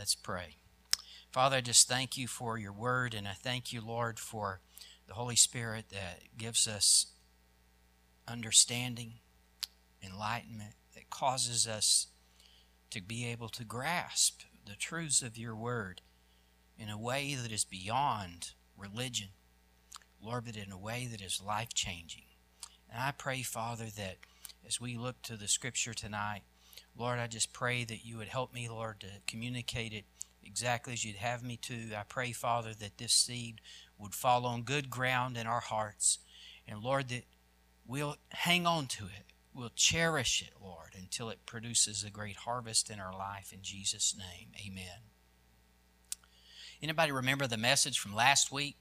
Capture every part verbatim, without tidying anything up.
Let's pray. Father, I just thank you for your word, and I thank you, Lord, for the Holy Spirit that gives us understanding, enlightenment, that causes us to be able to grasp the truths of your word in a way that is beyond religion, Lord, but in a way that is life-changing. And I pray, Father, that as we look to the Scripture tonight, Lord, I just pray that you would help me, Lord, to communicate it exactly as you'd have me to. I pray, Father, that this seed would fall on good ground in our hearts. And, Lord, that we'll hang on to it. We'll cherish it, Lord, until it produces a great harvest in our life. In Jesus' name, amen. Anybody remember the message from last week?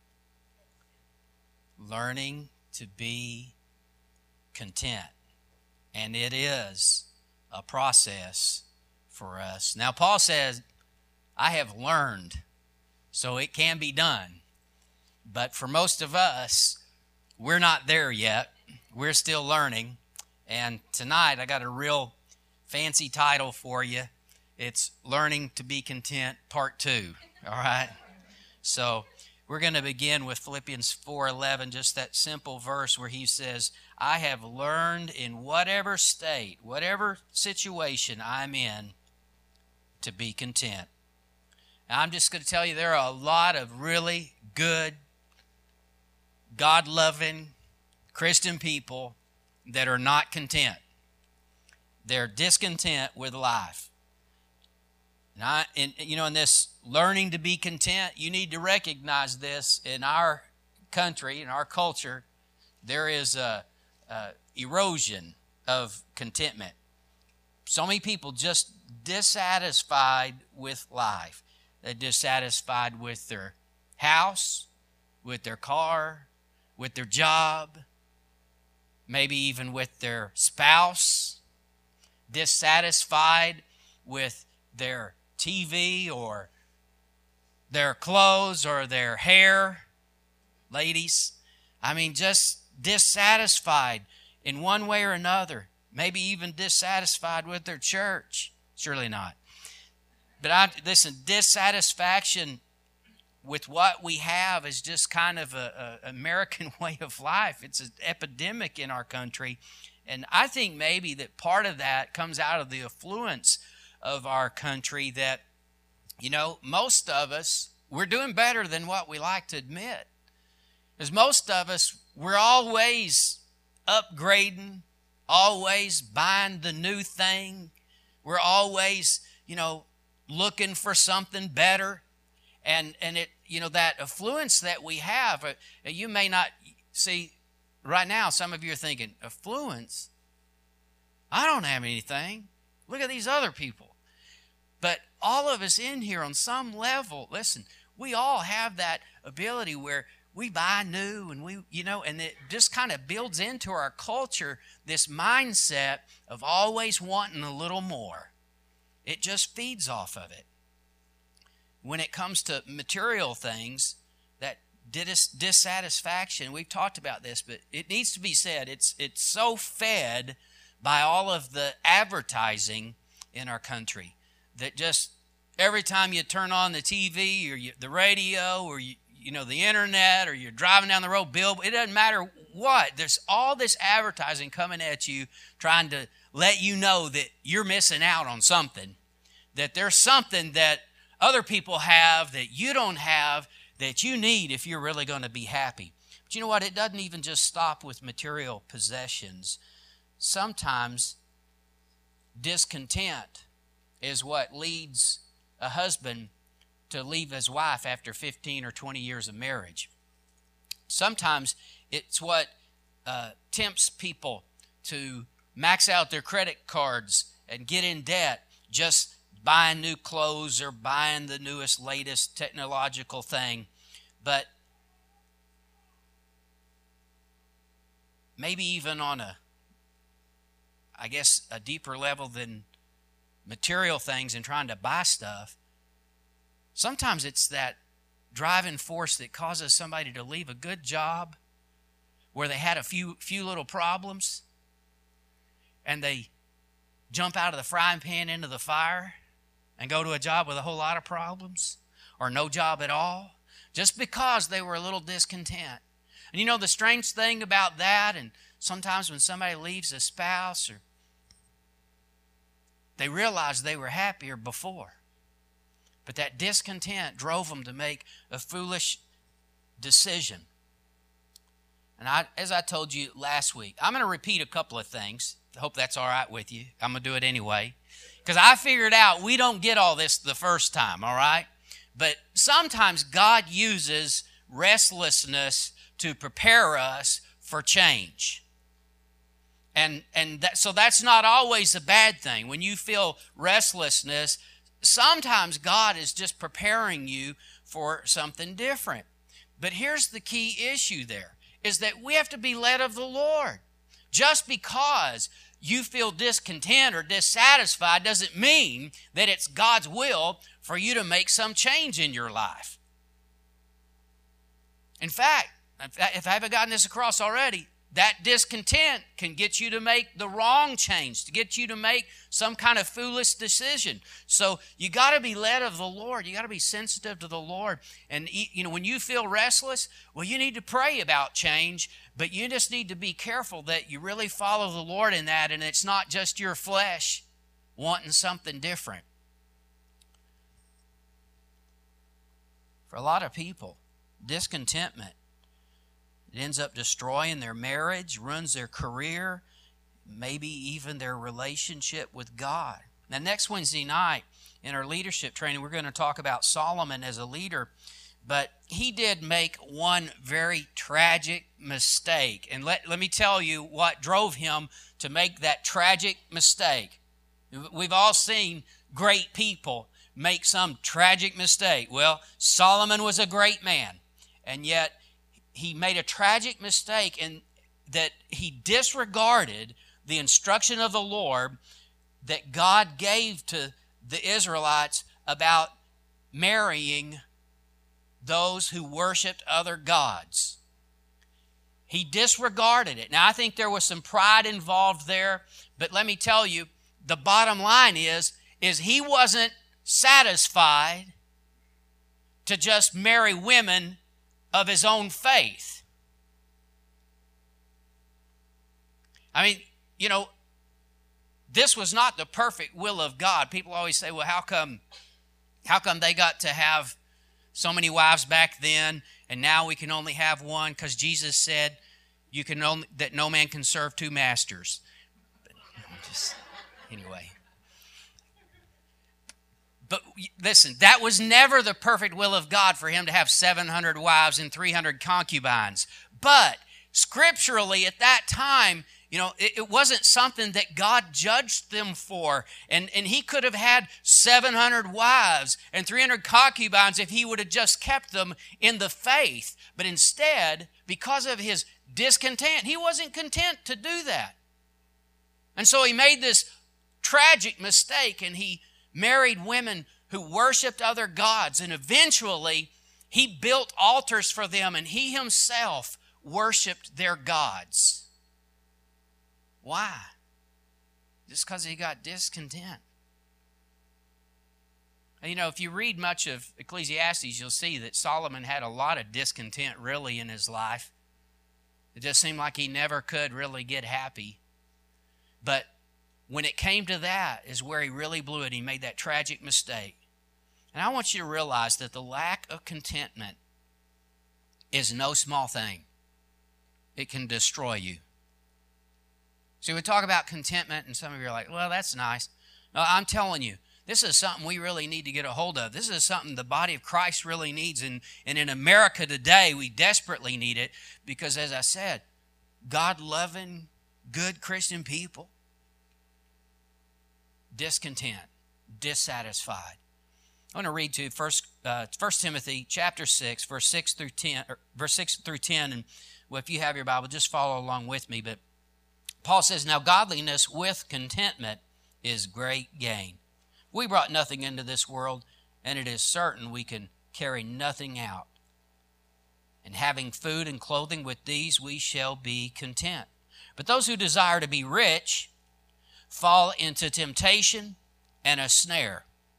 Learning to be content. And it is a process for us. Now, Paul says, I have learned, so it can be done. But for most of us, we're not there yet. We're still learning. And tonight, I got a real fancy title for you. It's Learning to be Content, Part two. All right? So we're going to begin with Philippians four eleven, just that simple verse where he says, I have learned in whatever state, whatever situation I'm in, to be content. Now, I'm just going to tell you there are a lot of really good, God-loving Christian people that are not content. They're discontent with life. And, I, and you know, in this learning to be content, you need to recognize this in our country, in our culture, there is a, a erosion of contentment. So many people just dissatisfied with life. They're dissatisfied with their house, with their car, with their job, maybe even with their spouse, dissatisfied with their T V or their clothes or their hair. Ladies, I mean, just dissatisfied in one way or another. Maybe even dissatisfied with their church. Surely not. But I listen, dissatisfaction with what we have is just kind of a, a American way of life. It's an epidemic in our country. And I think maybe that part of that comes out of the affluence of our country that, you know, most of us, we're doing better than what we like to admit. Because most of us, we're always upgrading, always buying the new thing. We're always, you know, looking for something better. And, and it, you know, that affluence that we have, uh, you may not see right now, some of you are thinking, affluence? I don't have anything. Look at these other people. But all of us in here on some level, listen, we all have that ability where we buy new and we, you know, and it just kind of builds into our culture this mindset of always wanting a little more. It just feeds off of it. When it comes to material things, that dis- dissatisfaction, we've talked about this, but it needs to be said, it's it's so fed by all of the advertising in our country that just every time you turn on the T V or you, the radio or you, you know the internet or you're driving down the road, bill, it doesn't matter what. There's all this advertising coming at you trying to let you know that you're missing out on something, that there's something that other people have that you don't have that you need if you're really going to be happy. But you know what? It doesn't even just stop with material possessions. Sometimes discontent is what leads a husband to leave his wife after fifteen or twenty years of marriage. Sometimes it's what uh, tempts people to max out their credit cards and get in debt just buying new clothes or buying the newest, latest technological thing. But maybe even on a, I guess, a deeper level than material things and trying to buy stuff, sometimes it's that driving force that causes somebody to leave a good job where they had a few few little problems and they jump out of the frying pan into the fire and go to a job with a whole lot of problems or no job at all just because they were a little discontent. And you know the strange thing about that, and sometimes when somebody leaves a spouse, or they realize they were happier before. But that discontent drove them to make a foolish decision. And I, as I told you last week, I'm going to repeat a couple of things. I hope that's all right with you. I'm going to do it anyway. Because I figured out we don't get all this the first time, all right? But sometimes God uses restlessness to prepare us for change. And, and that, so that's not always a bad thing. When you feel restlessness, sometimes God is just preparing you for something different. But here's the key issue there, is that we have to be led of the Lord. Just because you feel discontent or dissatisfied doesn't mean that it's God's will for you to make some change in your life. In fact, if I haven't gotten this across already, that discontent can get you to make the wrong change, to get you to make some kind of foolish decision. So you got to be led of the Lord. You got to be sensitive to the Lord. And you know, when you feel restless, well, you need to pray about change, but you just need to be careful that you really follow the Lord in that, and it's not just your flesh wanting something different. For a lot of people, discontentment, it ends up destroying their marriage, ruins their career, maybe even their relationship with God. Now, next Wednesday night in our leadership training, we're going to talk about Solomon as a leader, but he did make one very tragic mistake. And let, let me tell you what drove him to make that tragic mistake. We've all seen great people make some tragic mistake. Well, Solomon was a great man, and yet he made a tragic mistake in that he disregarded the instruction of the Lord that God gave to the Israelites about marrying those who worshiped other gods. He disregarded it. Now, I think there was some pride involved there, but let me tell you, the bottom line is, is he wasn't satisfied to just marry women of his own faith. I mean, you know, this was not the perfect will of God. People always say, well, how come, how come they got to have so many wives back then and now we can only have one? Because Jesus said you can only, that no man can serve two masters. But, you know, just, anyway. But listen, that was never the perfect will of God for him to have seven hundred wives and three hundred concubines. But scripturally at that time, you know, it, it wasn't something that God judged them for. And, and he could have had seven hundred wives and three hundred concubines if he would have just kept them in the faith. But instead, because of his discontent, he wasn't content to do that. And so he made this tragic mistake, and he married women who worshiped other gods, and eventually he built altars for them, and he himself worshiped their gods. Why? Just because he got discontent. And you know, if you read much of Ecclesiastes, you'll see that Solomon had a lot of discontent really in his life. It just seemed like he never could really get happy. But when it came to that is where he really blew it. He made that tragic mistake. And I want you to realize that the lack of contentment is no small thing. It can destroy you. See, we talk about contentment, and some of you are like, well, that's nice. No, I'm telling you, this is something we really need to get a hold of. This is something the body of Christ really needs. And, and in America today, we desperately need it because, as I said, God-loving, good Christian people, discontent, dissatisfied. I want to read to you First, uh, First Timothy chapter six, verse six through ten, or verse six through ten. And well, if you have your Bible, just follow along with me. But Paul says, "Now godliness with contentment is great gain. We brought nothing into this world, and it is certain we can carry nothing out. And having food and clothing, with these we shall be content. But those who desire to be rich fall into temptation and a snare,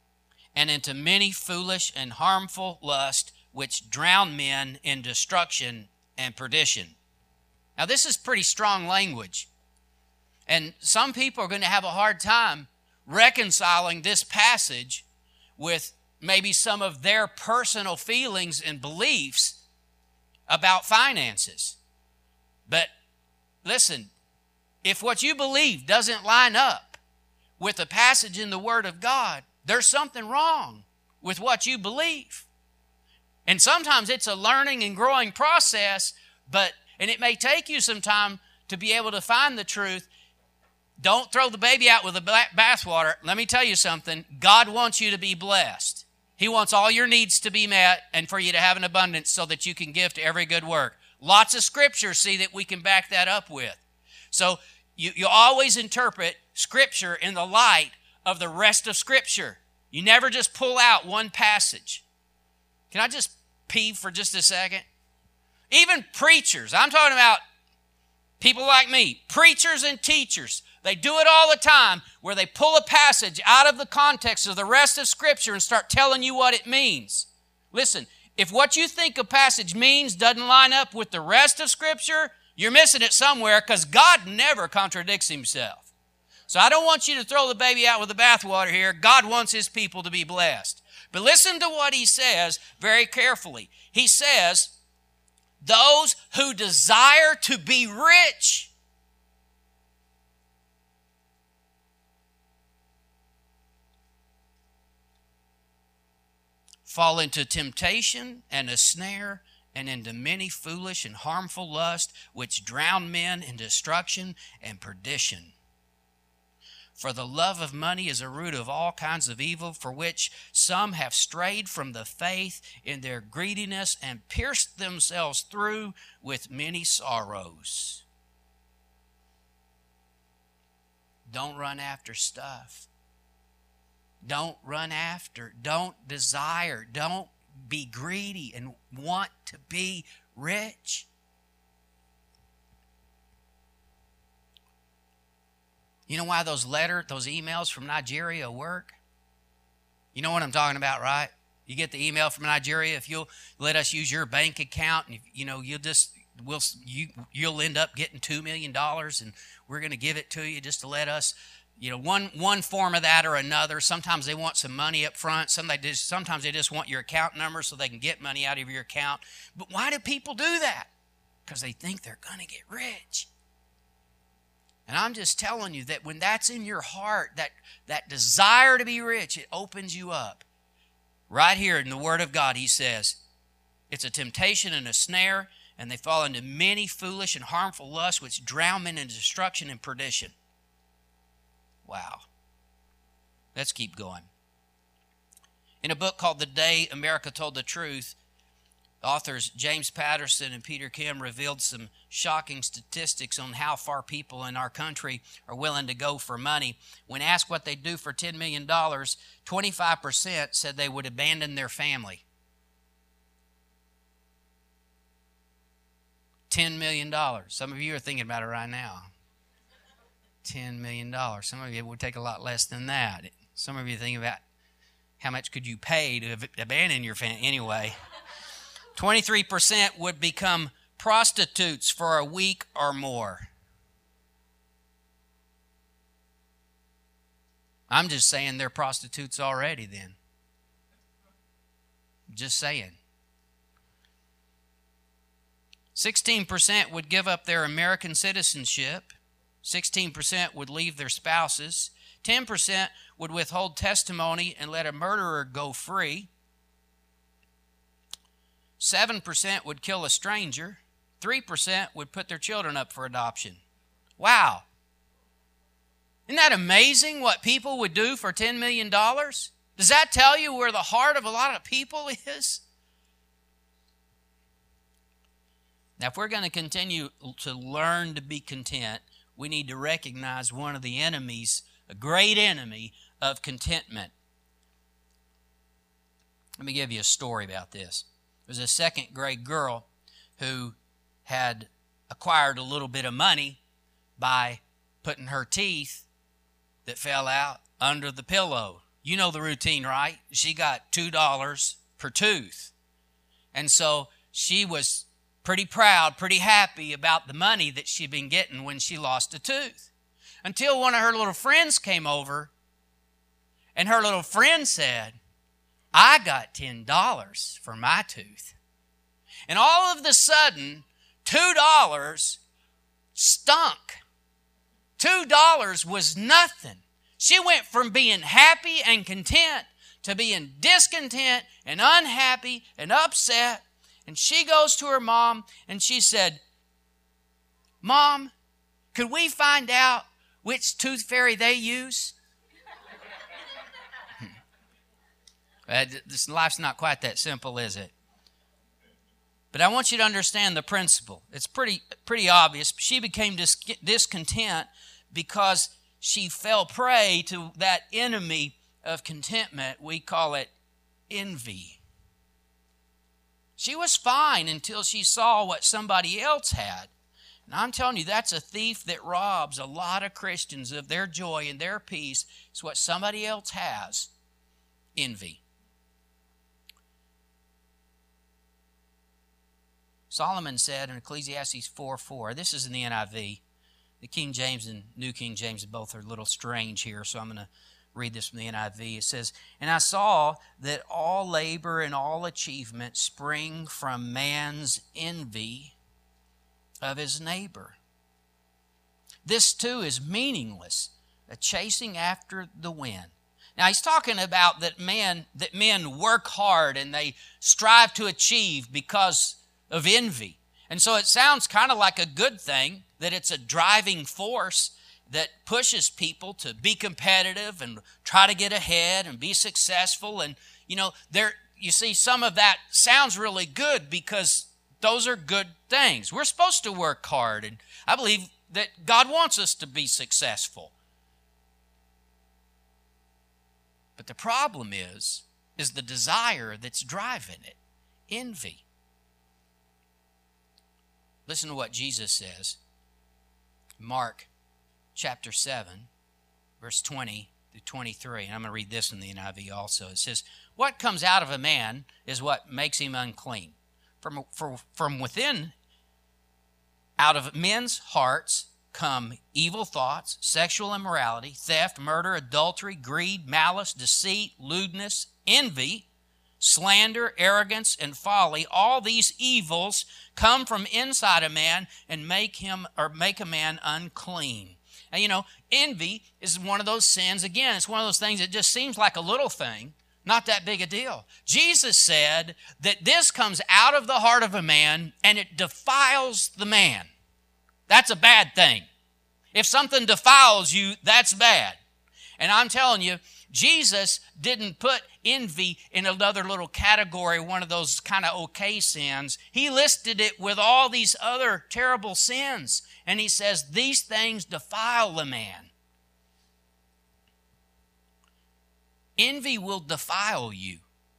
and into many foolish and harmful lusts, which drown men in destruction and perdition. Now, this is pretty strong language. And some people are going to have a hard time reconciling this passage with maybe some of their personal feelings and beliefs about finances. But listen, if what you believe doesn't line up with a passage in the Word of God, there's something wrong with what you believe. And sometimes it's a learning and growing process, but and it may take you some time to be able to find the truth. Don't throw the baby out with the bathwater. Let me tell you something. God wants you to be blessed. He wants all your needs to be met and for you to have an abundance so that you can give to every good work. Lots of scripture, see, that we can back that up with. So you, you always interpret Scripture in the light of the rest of Scripture. You never just pull out one passage. Can I just pee for just a second? Even preachers, I'm talking about people like me, preachers and teachers, they do it all the time where they pull a passage out of the context of the rest of Scripture and start telling you what it means. Listen, if what you think a passage means doesn't line up with the rest of Scripture, you're missing it somewhere, because God never contradicts Himself. So I don't want you to throw the baby out with the bathwater here. God wants His people to be blessed. But listen to what He says very carefully. He says, those who desire to be rich fall into temptation and a snare and into many foolish and harmful lusts, which drown men in destruction and perdition. For the love of money is a root of all kinds of evil, for which some have strayed from the faith in their greediness and pierced themselves through with many sorrows. Don't run after stuff. Don't run after. Don't desire. Don't be greedy and want to be rich. You know why those letters, those emails from Nigeria work? You know what I'm talking about, right? You get the email from Nigeria. If you'll let us use your bank account, and you know you'll just we'll you you'll end up getting two million dollars, and we're going to give it to you just to let us. You know, one one form of that or another. Sometimes they want some money up front. Some they just, sometimes they just want your account number so they can get money out of your account. But why do people do that? Because they think they're going to get rich. And I'm just telling you that when that's in your heart, that, that desire to be rich, it opens you up. Right here in the Word of God, He says, it's a temptation and a snare, and they fall into many foolish and harmful lusts, which drown men in destruction and perdition. Wow. Let's keep going. In a book called The Day America Told the Truth, authors James Patterson and Peter Kim revealed some shocking statistics on how far people in our country are willing to go for money. When asked what they'd do for ten million dollars, twenty-five percent said they would abandon their family. ten million dollars. Some of you are thinking about it right now. ten million dollars. Some of you would take a lot less than that. Some of you think about how much could you pay to abandon your family. Anyway, twenty-three percent would become prostitutes for a week or more. I'm just saying they're prostitutes already then. Just saying. sixteen percent would give up their American citizenship. sixteen percent would leave their spouses. ten percent would withhold testimony and let a murderer go free. seven percent would kill a stranger. three percent would put their children up for adoption. Wow. Isn't that amazing what people would do for ten million dollars? Does that tell you where the heart of a lot of people is? Now, if we're going to continue to learn to be content, we need to recognize one of the enemies, a great enemy of contentment. Let me give you a story about this. There was a second grade girl who had acquired a little bit of money by putting her teeth that fell out under the pillow. You know the routine, right? She got two dollars per tooth. And so she was pretty proud, pretty happy about the money that she'd been getting when she lost a tooth. Until one of her little friends came over, and her little friend said, I got ten dollars for my tooth. And all of a sudden, two dollars stunk. two dollars was nothing. She went from being happy and content to being discontent and unhappy and upset. And she goes to her mom and she said, Mom, could we find out which tooth fairy they use? This life's not quite that simple, is it? But I want you to understand the principle. It's pretty, pretty obvious. She became dis- discontent because she fell prey to that enemy of contentment. We call it envy. She was fine until she saw what somebody else had. And I'm telling you, that's a thief that robs a lot of Christians of their joy and their peace. It's what somebody else has. Envy. Solomon said in Ecclesiastes four four, this is in the N I V. The King James and New King James both are a little strange here, so I'm going to read this from the N I V. It says, And I saw that all labor and all achievement spring from man's envy of his neighbor. This too is meaningless, a chasing after the wind. Now he's talking about that men, that men work hard and they strive to achieve because of envy. And so it sounds kind of like a good thing, that it's a driving force that pushes people to be competitive and try to get ahead and be successful. And, you know, there, you see, some of that sounds really good because those are good things. We're supposed to work hard, and I believe that God wants us to be successful. But the problem is, is the desire that's driving it, envy. Listen to what Jesus says. Mark chapter seven, verse twenty through twenty-three. And I'm going to read this in the N I V also. It says, What comes out of a man is what makes him unclean. From, for, from within, out of men's hearts come evil thoughts, sexual immorality, theft, murder, adultery, greed, malice, deceit, lewdness, envy, slander, arrogance, and folly. All these evils come from inside a man and make him or make a man unclean. And you know, envy is one of those sins. Again, it's one of those things that just seems like a little thing, not that big a deal. Jesus said that this comes out of the heart of a man and it defiles the man. That's a bad thing. If something defiles you, that's bad. And I'm telling you, Jesus didn't put envy in another little category, one of those kind of okay sins. He listed it with all these other terrible sins. And he says, these things defile the man. Envy will defile you.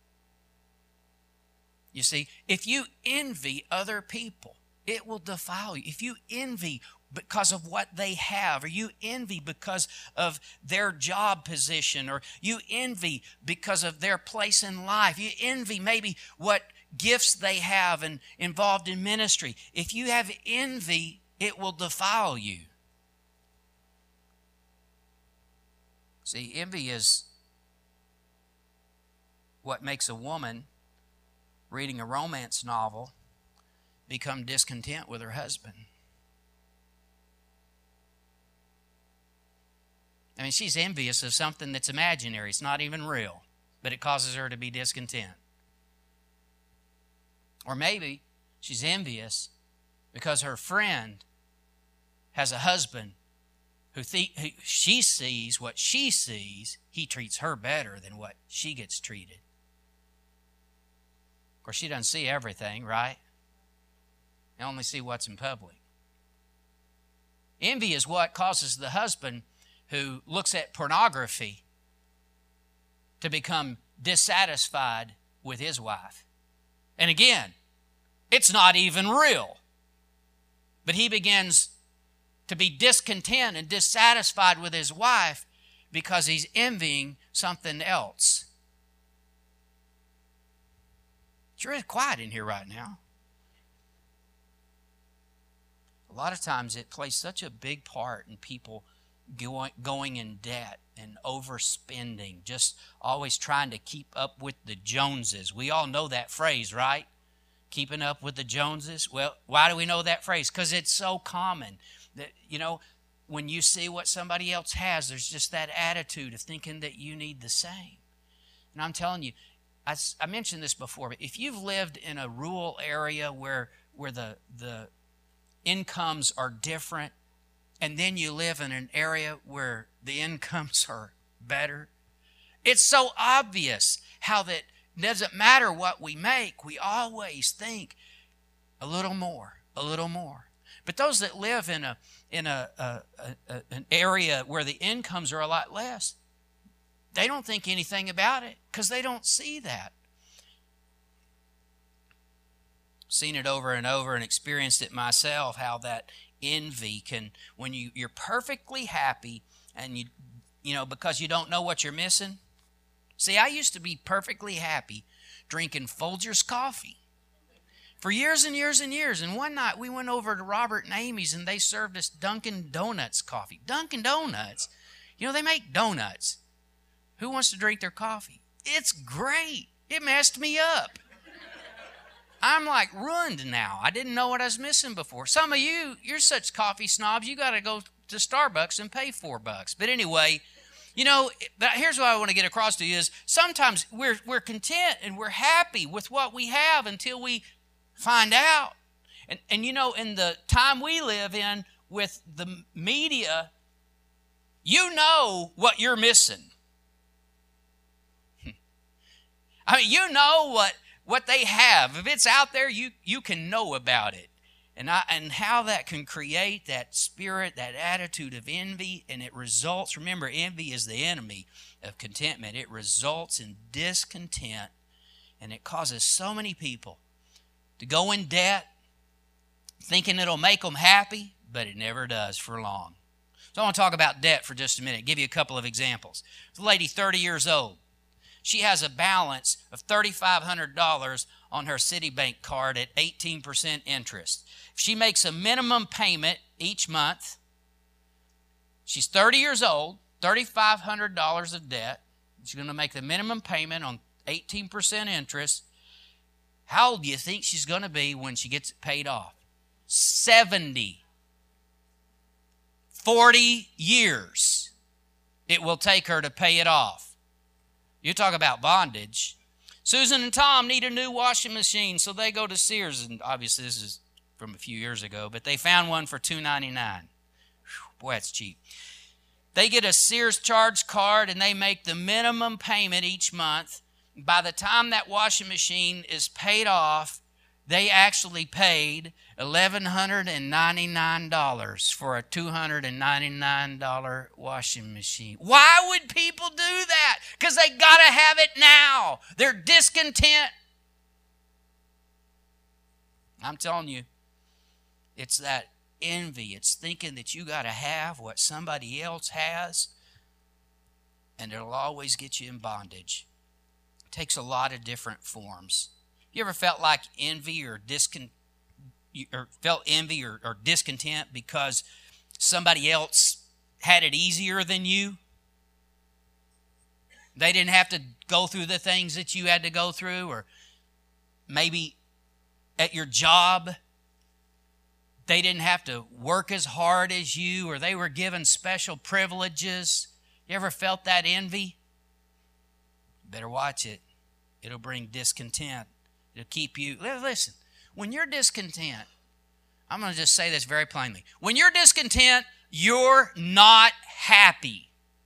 You see, if you envy other people, it will defile you. If you envy because of what they have, or you envy because of their job position, or you envy because of their place in life, you envy maybe what gifts they have and involved in ministry. If you have envy, it will defile you. See, envy is what makes a woman reading a romance novel become discontent with her husband. I mean, she's envious of something that's imaginary. It's not even real, but it causes her to be discontent. Or maybe she's envious because her friend has a husband who, th- who she sees what she sees, he treats her better than what she gets treated. Of course, she doesn't see everything, right? You only see what's in public. Envy is what causes the husband who looks at pornography to become dissatisfied with his wife. And again, it's not even real. But he begins to be discontent and dissatisfied with his wife because he's envying something else. It's really quiet in here right now. A lot of times it plays such a big part in people going, going in debt and overspending, just always trying to keep up with the Joneses. We all know that phrase, right? Keeping up with the Joneses. Well, why do we know that phrase? Because it's so common that, you know, when you see what somebody else has, there's just that attitude of thinking that you need the same. And I'm telling you, I, I mentioned this before, but if you've lived in a rural area where where the the incomes are different, and then you live in an area where the incomes are better, it's so obvious how that doesn't matter what we make, we always think a little more, a little more. But those that live in a in a, a, a an area where the incomes are a lot less, they don't think anything about it because they don't see that. Seen it over and over and experienced it myself, how that envy can, when you, you're perfectly happy and you, you know, because you don't know what you're missing. See, I used to be perfectly happy drinking Folgers coffee for years and years and years. And one night we went over to Robert and Amy's and they served us Dunkin' Donuts coffee. Dunkin' Donuts. You know, they make donuts. Who wants to drink their coffee? It's great. It messed me up. I'm like ruined now. I didn't know what I was missing before. Some of you, you're such coffee snobs, you got to go to Starbucks and pay four bucks. But anyway, you know, but here's what I want to get across to you is sometimes we're we're content and we're happy with what we have until we find out. And and you know, in the time we live in with the media, you know what you're missing. I mean, you know what what they have. If it's out there, you you can know about it. And I and how that can create that spirit, that attitude of envy, and it results, remember, envy is the enemy of contentment. It results in discontent, and it causes so many people to go in debt thinking it'll make them happy, but it never does for long. So I want to talk about debt for just a minute, give you a couple of examples. The lady, thirty years old. She has a balance of three thousand five hundred dollars on her Citibank card at eighteen percent interest. If she makes a minimum payment each month, she's thirty years old, three thousand five hundred dollars of debt. She's going to make the minimum payment on eighteen percent interest. How old do you think she's going to be when she gets it paid off? seventy. forty years it will take her to pay it off. You talk about bondage. Susan and Tom need a new washing machine, so they go to Sears, and obviously this is from a few years ago, but they found one for two ninety-nine. Whew, boy, that's cheap. They get a Sears charge card, and they make the minimum payment each month. By the time that washing machine is paid off, they actually paid one thousand one hundred ninety-nine dollars for a two hundred ninety-nine dollars washing machine. Why would people do that? Because they got to have it now. They're discontent. I'm telling you, it's that envy. It's thinking that you got to have what somebody else has, and it'll always get you in bondage. It takes a lot of different forms. You ever felt like envy or discontent, or felt envy or, or discontent because somebody else had it easier than you? They didn't have to go through the things that you had to go through, or maybe at your job, they didn't have to work as hard as you, or they were given special privileges. You ever felt that envy? You better watch it. It'll bring discontent. It'll keep you, listen, when you're discontent, I'm going to just say this very plainly. When you're discontent, you're not happy.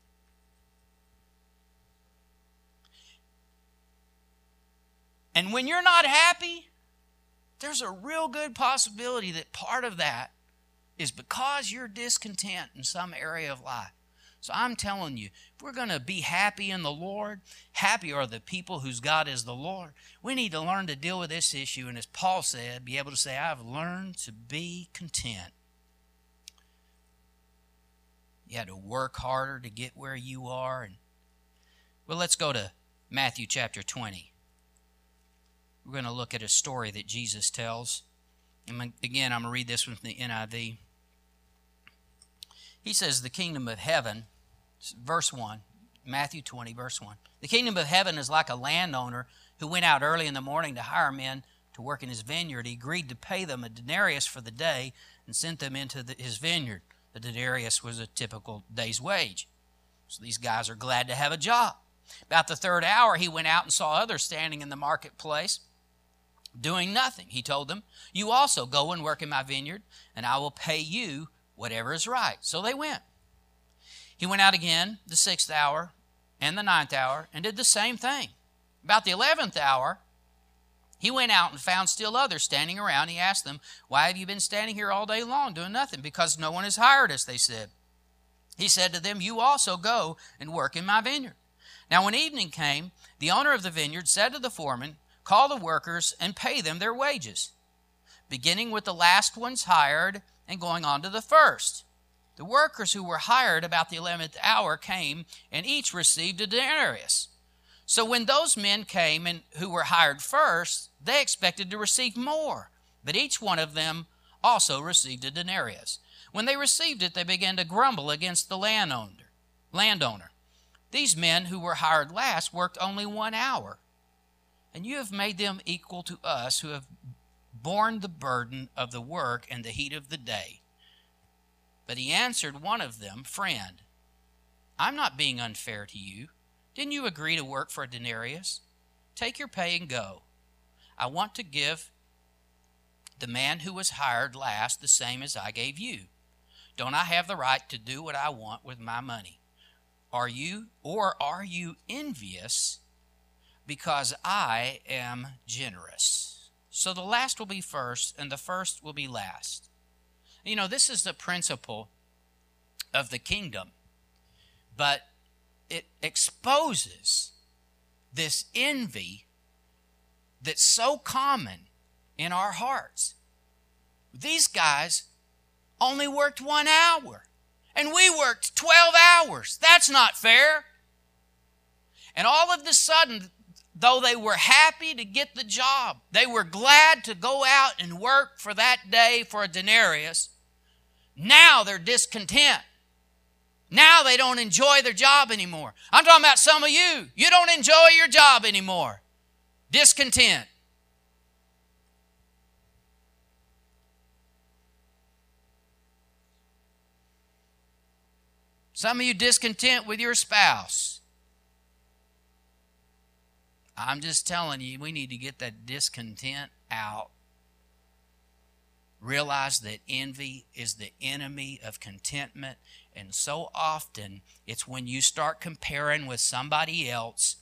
And when you're not happy, there's a real good possibility that part of that is because you're discontent in some area of life. So I'm telling you, if we're going to be happy in the Lord, happy are the people whose God is the Lord. We need to learn to deal with this issue. And as Paul said, be able to say, I've learned to be content. You had to work harder to get where you are. And well, let's go to Matthew chapter twenty. We're going to look at a story that Jesus tells. And again, I'm going to read this from the N I V. He says, the kingdom of heaven, verse one, Matthew twenty, verse one. The kingdom of heaven is like a landowner who went out early in the morning to hire men to work in his vineyard. He agreed to pay them a denarius for the day and sent them into the, his vineyard. The denarius was a typical day's wage. So these guys are glad to have a job. About the third hour, he went out and saw others standing in the marketplace doing nothing. He told them, you also go and work in my vineyard, and I will pay you whatever is right. So they went. He went out again the sixth hour and the ninth hour and did the same thing. About the eleventh hour, he went out and found still others standing around. He asked them, why have you been standing here all day long doing nothing? Because no one has hired us, they said. He said to them, you also go and work in my vineyard. Now when evening came, the owner of the vineyard said to the foreman, call the workers and pay them their wages, beginning with the last ones hired and going on to the first. The workers who were hired about the eleventh hour came and each received a denarius. So when those men came and who were hired first, they expected to receive more, but each one of them also received a denarius. When they received it, they began to grumble against the landowner. landowner. These men who were hired last worked only one hour, and you have made them equal to us who have borne the burden of the work and the heat of the day. But he answered one of them, friend, I'm not being unfair to you. Didn't you agree to work for a denarius? Take your pay and go. I want to give the man who was hired last the same as I gave you. Don't I have the right to do what I want with my money? Are you, or are you envious because I am generous? So the last will be first, and the first will be last. You know, this is the principle of the kingdom, but it exposes this envy that's so common in our hearts. These guys only worked one hour, and we worked twelve hours. That's not fair. And all of a sudden, though they were happy to get the job, they were glad to go out and work for that day for a denarius, now they're discontent. Now they don't enjoy their job anymore. I'm talking about some of you. You don't enjoy your job anymore. Discontent. Some of you discontent with your spouse. I'm just telling you, we need to get that discontent out. Realize that envy is the enemy of contentment. And so often, it's when you start comparing with somebody else,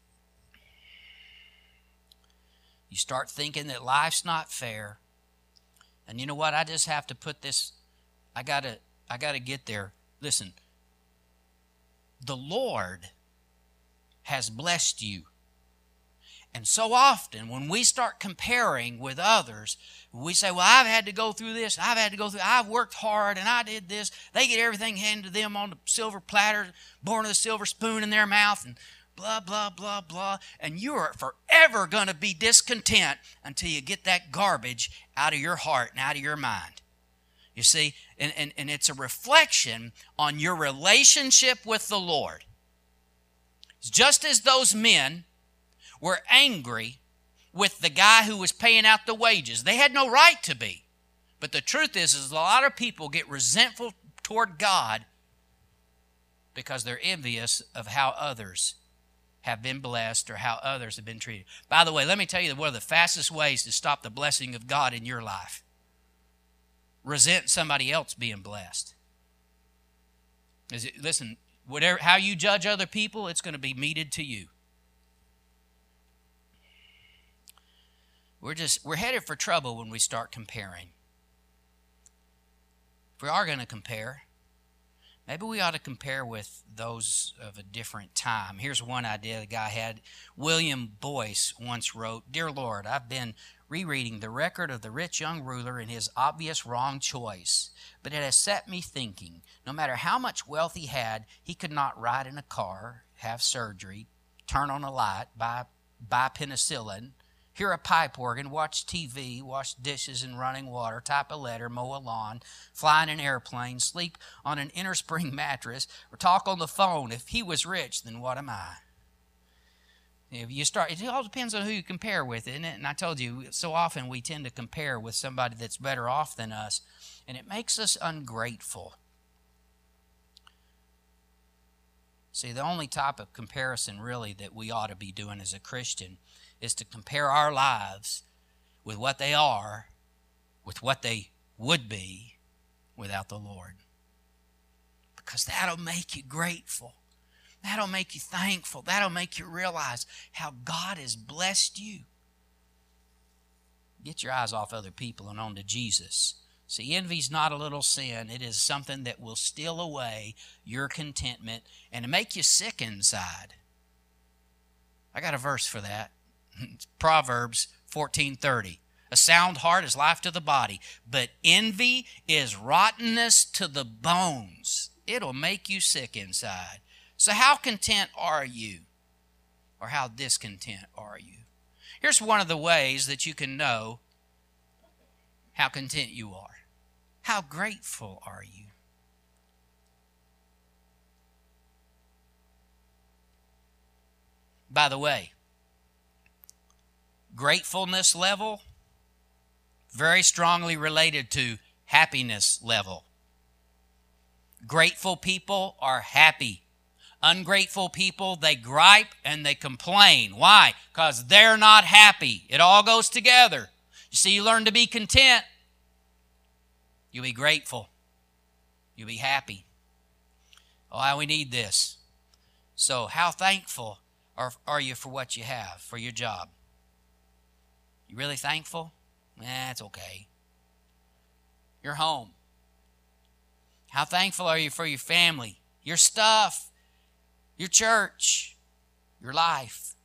you start thinking that life's not fair. And you know what? I just have to put this, I gotta, I gotta get there. Listen, the Lord has blessed you. And so often, when we start comparing with others, we say, well, I've had to go through this, I've had to go through, I've worked hard, and I did this. They get everything handed to them on the silver platter, born with a silver spoon in their mouth, and blah, blah, blah, blah. And you are forever going to be discontent until you get that garbage out of your heart and out of your mind. You see, and, and, and it's a reflection on your relationship with the Lord. Just as those men were angry with the guy who was paying out the wages. They had no right to be. But the truth is, is a lot of people get resentful toward God because they're envious of how others have been blessed or how others have been treated. By the way, let me tell you that one of the fastest ways to stop the blessing of God in your life, resent somebody else being blessed. Is it, listen, whatever how you judge other people, it's going to be meted to you. We're just we're headed for trouble when we start comparing. If we are going to compare, Maybe we ought to compare with those of a different time. Here's one idea the guy had. William Boyce once wrote, "Dear Lord, I've been rereading the record of the rich young ruler and his obvious wrong choice, but it has set me thinking. No matter how much wealth he had, he could not ride in a car, have surgery, turn on a light, buy, buy penicillin, hear a pipe organ, watch T V, wash dishes in running water, type a letter, mow a lawn, fly in an airplane, sleep on an inner spring mattress, or talk on the phone. If he was rich, then what am I?" If you start, it all depends on who you compare with, isn't it? And I told you, so often we tend to compare with somebody that's better off than us, and it makes us ungrateful. See, the only type of comparison really that we ought to be doing as a Christian is to compare our lives with what they are, with what they would be without the Lord. Because that'll make you grateful. That'll make you thankful. That'll make you realize how God has blessed you. Get your eyes off other people and onto Jesus. See, envy's not a little sin. It is something that will steal away your contentment and make you sick inside. I got a verse for that. It's Proverbs fourteen thirty. "A sound heart is life to the body, but envy is rottenness to the bones." It'll make you sick inside. So how content are you? Or how discontent are you? Here's one of the ways that you can know how content you are. How grateful are you? By the way, gratefulness level, very strongly related to happiness level. Grateful people are happy. Ungrateful people, they gripe and they complain. Why? Because they're not happy. It all goes together. You see, you learn to be content. You'll be grateful. You'll be happy. Oh, we need this. So how thankful are, are you for what you have, for your job? You really thankful? Nah, it's okay. Your home. How thankful are you for your family, your stuff, your church, your life?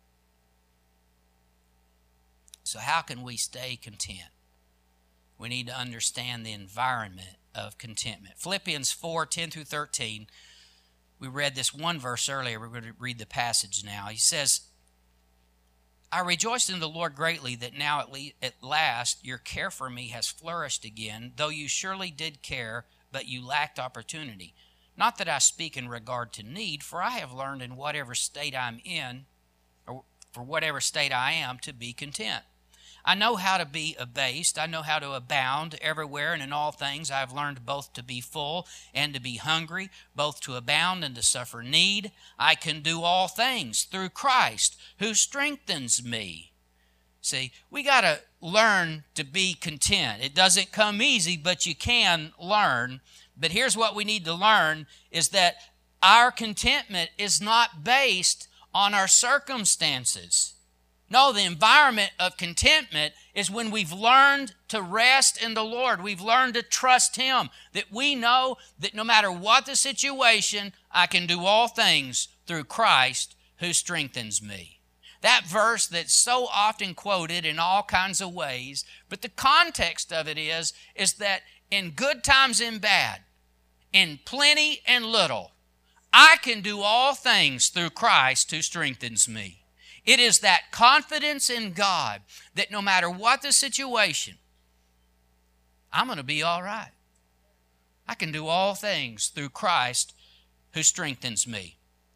So how can we stay content? We need to understand the environment of contentment. Philippians four, ten through thirteen. We read this one verse earlier. We're going to read the passage now. He says, "I rejoiced in the Lord greatly that now at, le- at last your care for me has flourished again, though you surely did care, but you lacked opportunity. Not that I speak in regard to need, for I have learned in whatever state I'm in, or for whatever state I am, to be content. I know how to be abased. I know how to abound everywhere, and in all things I have learned both to be full and to be hungry, both to abound and to suffer need. I can do all things through Christ who strengthens me." See, we got to learn to be content. It doesn't come easy, but you can learn. But here's what we need to learn is that our contentment is not based on our circumstances. No, the environment of contentment is when we've learned to rest in the Lord. We've learned to trust Him. That we know that no matter what the situation, I can do all things through Christ who strengthens me. That verse that's so often quoted in all kinds of ways, but the context of it is, is that in good times and bad, in plenty and little, I can do all things through Christ who strengthens me. It is that confidence in God that no matter what the situation, I'm going to be all right. I can do all things through Christ who strengthens me.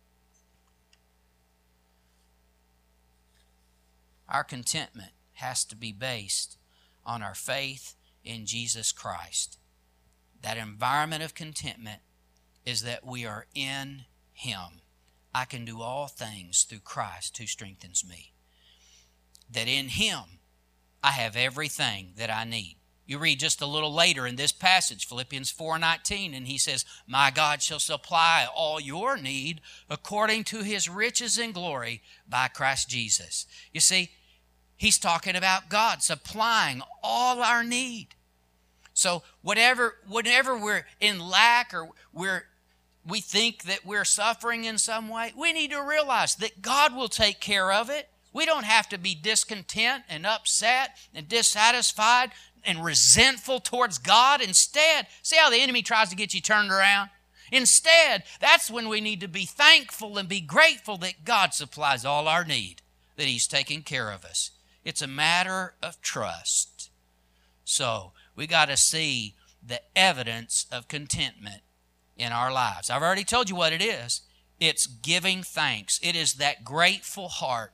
Our contentment has to be based on our faith in Jesus Christ. That environment of contentment is that we are in Him. I can do all things through Christ who strengthens me. That in Him I have everything that I need. You read just a little later in this passage, Philippians four nineteen, and he says, "My God shall supply all your need according to His riches and glory by Christ Jesus." You see, he's talking about God supplying all our need. So whatever, whenever we're in lack or we're we think that we're suffering in some way, we need to realize that God will take care of it. We don't have to be discontent and upset and dissatisfied and resentful towards God. Instead, see how the enemy tries to get you turned around? Instead, that's when we need to be thankful and be grateful that God supplies all our need, that He's taking care of us. It's a matter of trust. So we got to see the evidence of contentment in our lives. I've already told you what it is. It's giving thanks. It is that grateful heart.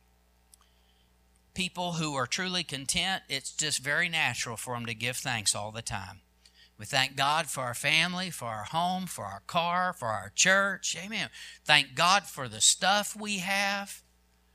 People who are truly content, it's just very natural for them to give thanks all the time. We thank God for our family, for our home, for our car, for our church. Amen. Thank God for the stuff we have.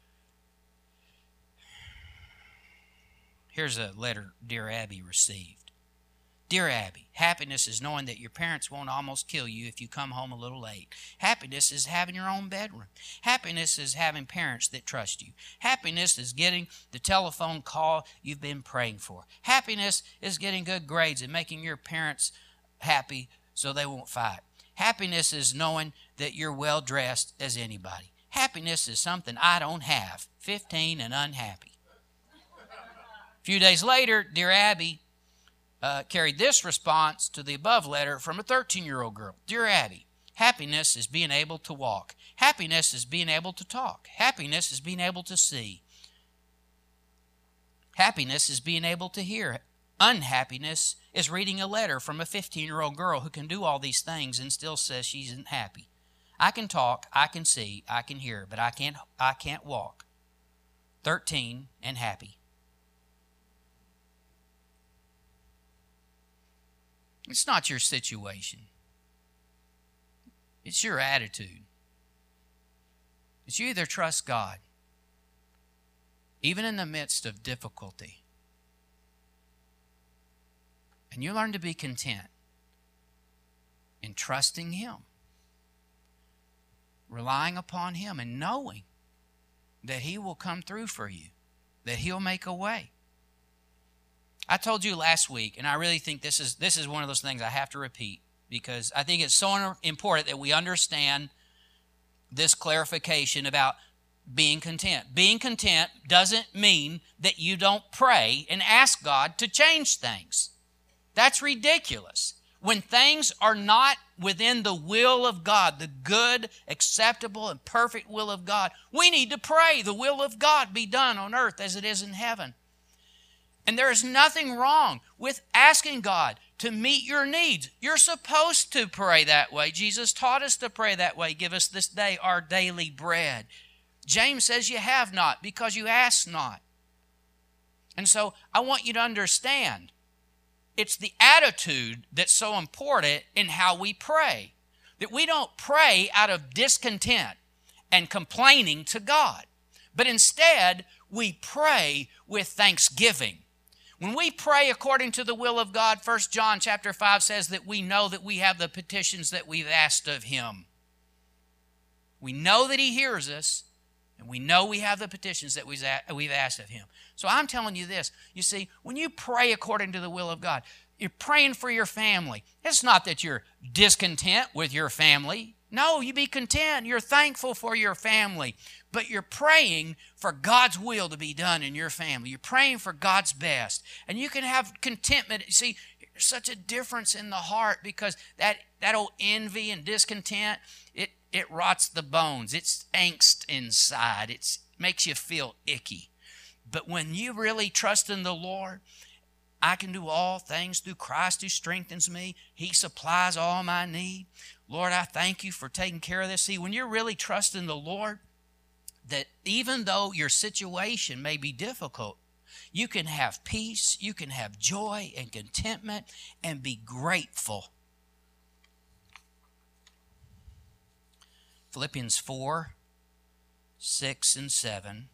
Here's a letter Dear Abby received. Dear Abby, happiness is knowing that your parents won't almost kill you if you come home a little late. Happiness is having your own bedroom. Happiness is having parents that trust you. Happiness is getting the telephone call you've been praying for. Happiness is getting good grades and making your parents happy so they won't fight. Happiness is knowing that you're well dressed as anybody. Happiness is something I don't have, fifteen and unhappy. A few days later, Dear Abby Uh, carried this response to the above letter from a thirteen-year-old girl. Dear Abby, happiness is being able to walk. Happiness is being able to talk. Happiness is being able to see. Happiness is being able to hear. Unhappiness is reading a letter from a fifteen-year-old girl who can do all these things and still says she isn't happy. I can talk, I can see, I can hear, but I can't, I can't walk. thirteen and happy. It's not your situation. It's your attitude. It's you either trust God, even in the midst of difficulty, and you learn to be content in trusting Him, relying upon Him, and knowing that He will come through for you, that He'll make a way. I told you last week, and I really think this is this is one of those things I have to repeat because I think it's so important that we understand this clarification about being content. Being content doesn't mean that you don't pray and ask God to change things. That's ridiculous. When things are not within the will of God, the good, acceptable, and perfect will of God, we need to pray the will of God be done on earth as it is in heaven. And there is nothing wrong with asking God to meet your needs. You're supposed to pray that way. Jesus taught us to pray that way. Give us this day our daily bread. James says you have not because you ask not. And so I want you to understand, it's the attitude that's so important in how we pray. That we don't pray out of discontent and complaining to God. But instead, we pray with thanksgiving. When we pray according to the will of God, First John chapter five says that we know that we have the petitions that we've asked of Him. We know that He hears us, and we know we have the petitions that we've asked of Him. So I'm telling you this. You see, when you pray according to the will of God, you're praying for your family. It's not that you're discontent with your family. No, you be content. You're thankful for your family. But you're praying for God's will to be done in your family. You're praying for God's best. And you can have contentment. See, there's such a difference in the heart because that, that old envy and discontent, it, it rots the bones. It's angst inside. It makes you feel icky. But when you really trust in the Lord, I can do all things through Christ who strengthens me. He supplies all my need. Lord, I thank you for taking care of this. See, when you're really trusting the Lord, that even though your situation may be difficult, you can have peace, you can have joy and contentment and be grateful. Philippians four, six, and seven.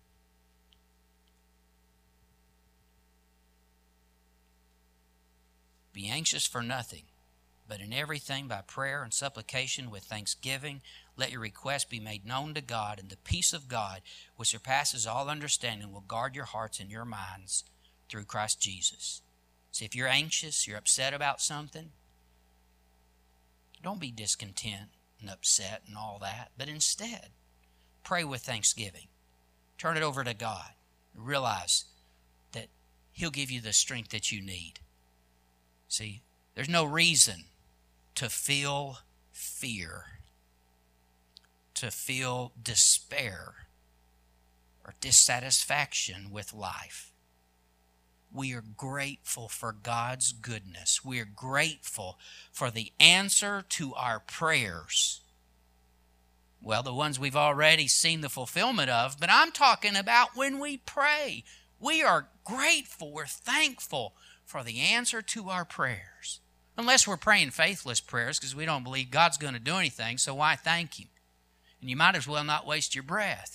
Be anxious for nothing, but in everything by prayer and supplication with thanksgiving, let your requests be made known to God, and the peace of God, which surpasses all understanding, will guard your hearts and your minds through Christ Jesus. See, if you're anxious, you're upset about something, Don't be discontent and upset and all that, but instead, pray with thanksgiving. Turn it over to God. Realize that He'll give you the strength that you need. See, there's no reason to feel fear, to feel despair or dissatisfaction with life. We are grateful for God's goodness. We are grateful for the answer to our prayers. Well, the ones we've already seen the fulfillment of, but I'm talking about when we pray. We are grateful, we're thankful for the answer to our prayers. Unless we're praying faithless prayers because we don't believe God's going to do anything, so why thank Him? And you might as well not waste your breath.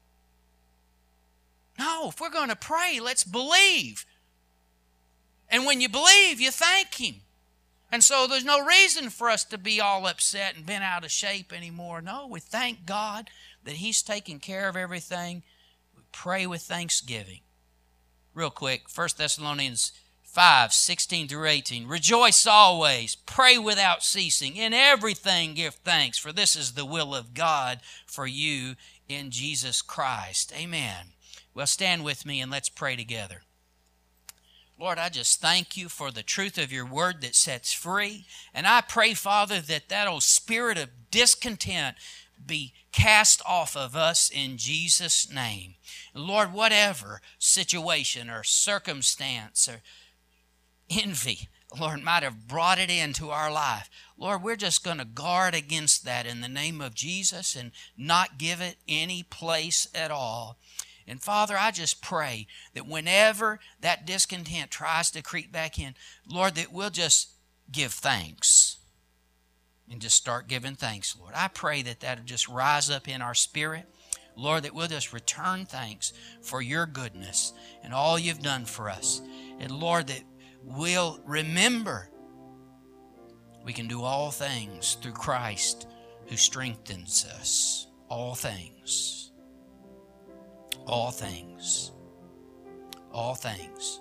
No, if we're going to pray, let's believe. And when you believe, you thank Him. And so there's no reason for us to be all upset and bent out of shape anymore. No, we thank God that He's taking care of everything. We pray with thanksgiving. Real quick, First Thessalonians five, sixteen through eighteen. Rejoice always, pray without ceasing. In everything give thanks, for this is the will of God for you in Jesus Christ. Amen. Well, stand with me and let's pray together. Lord, I just thank you for the truth of your word that sets free. And I pray, Father, that that old spirit of discontent be cast off of us in Jesus' name. Lord, whatever situation or circumstance or envy, Lord, might have brought it into our life, Lord, we're just going to guard against that in the name of Jesus and not give it any place at all. And Father, I just pray that whenever that discontent tries to creep back in, Lord, that we'll just give thanks and just start giving thanks, Lord. I pray that that'll just rise up in our spirit, Lord, that we'll just return thanks for your goodness and all you've done for us. And Lord, that we'll remember we can do all things through Christ who strengthens us. All things. All things. All things.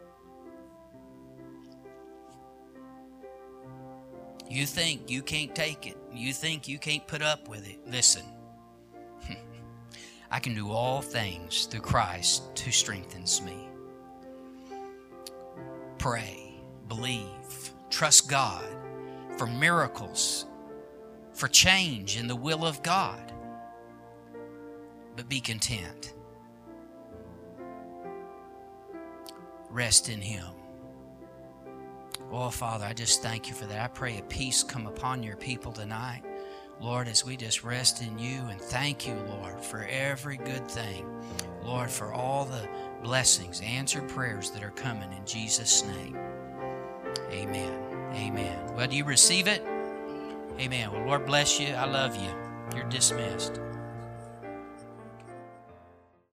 You think you can't take it. You think you can't put up with it. Listen. I can do all things through Christ who strengthens me. Pray, believe, trust God for miracles, for change in the will of God. But be content. Rest in Him. Oh, Father, I just thank you for that. I pray a peace come upon your people tonight. Lord, as we just rest in you, and thank you, Lord, for every good thing. Lord, for all the blessings, answered prayers that are coming in Jesus' name. Amen. Amen. Well, do you receive it? Amen. Well, Lord bless you. I love you. You're dismissed.